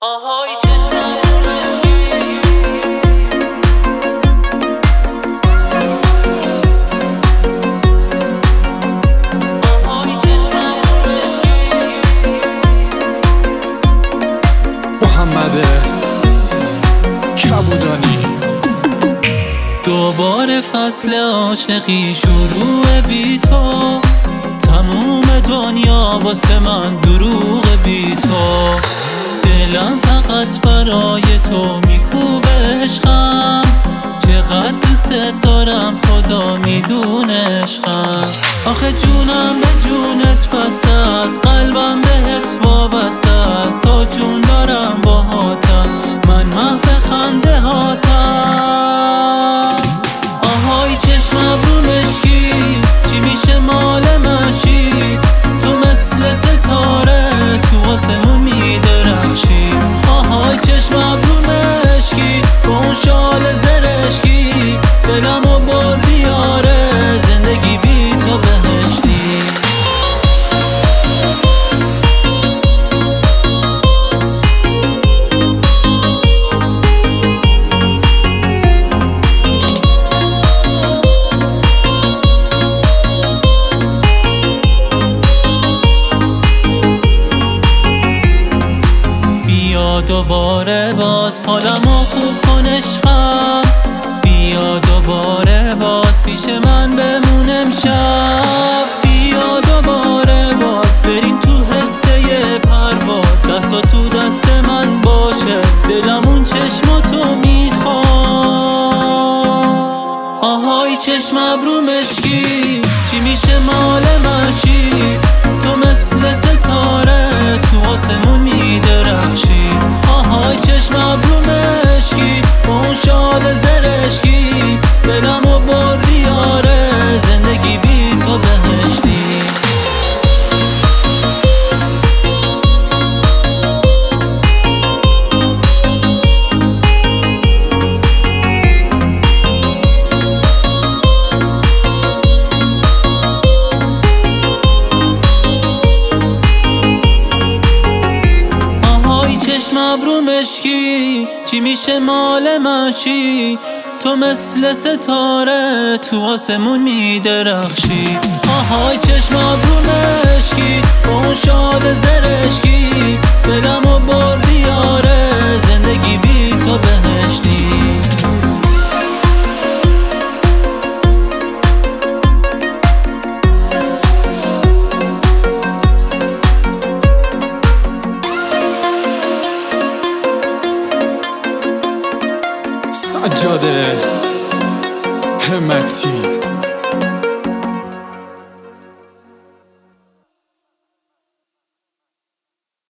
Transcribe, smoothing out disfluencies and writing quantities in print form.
آهای چشمم مشکی آهای چشمم مشکی محمد کبودانی. دوباره فصل عاشقی شروع بی تو، تموم دنیا واسه من دروغ بی تو. دلم فقط برای تو میکوبه عشقم، چقدر دوست دارم خدا میدونه عشقم. آخه جونم به جونت بسته است، قلبم بهت وابسته است. تا جون دارم باهاتم، من محو خنده هاتم. آهای چشمم رو مشکی، چی میشه مال من چی؟ تو مثل ستاره تو آسمون میدرخشی. آهای چشمم رو مشکی، با اون شال زرشکی دلمو بردی آره، زندگی بی تو بهشتی. بیا دوباره باز حالمو خوب کن عشقم، بیا دوباره باز پیش من بمون امشب. بیا دوباره باز بریم تو حسه پرواز، دستا تو دست من باشه، دلم اون چشماتو میخواد. آهای چشمم رو مشکی، چی میشه مال من چی؟ تو مثل ستاره تو آسمون میدرخشی. آهای چشمم رو مشکی، با اون شال زرشکی دلمو بردی آره، زندگی بی تو بهشتی. چشمم رو مشکی، چی میشه مال من چی؟ تو مثل ستاره تو آسمون میدرخشی. آهای چشمم رو مشکی، با اون شال زرشکی دلمو بردی آره، زندگی بی تو بهشتی. سجاده همتی.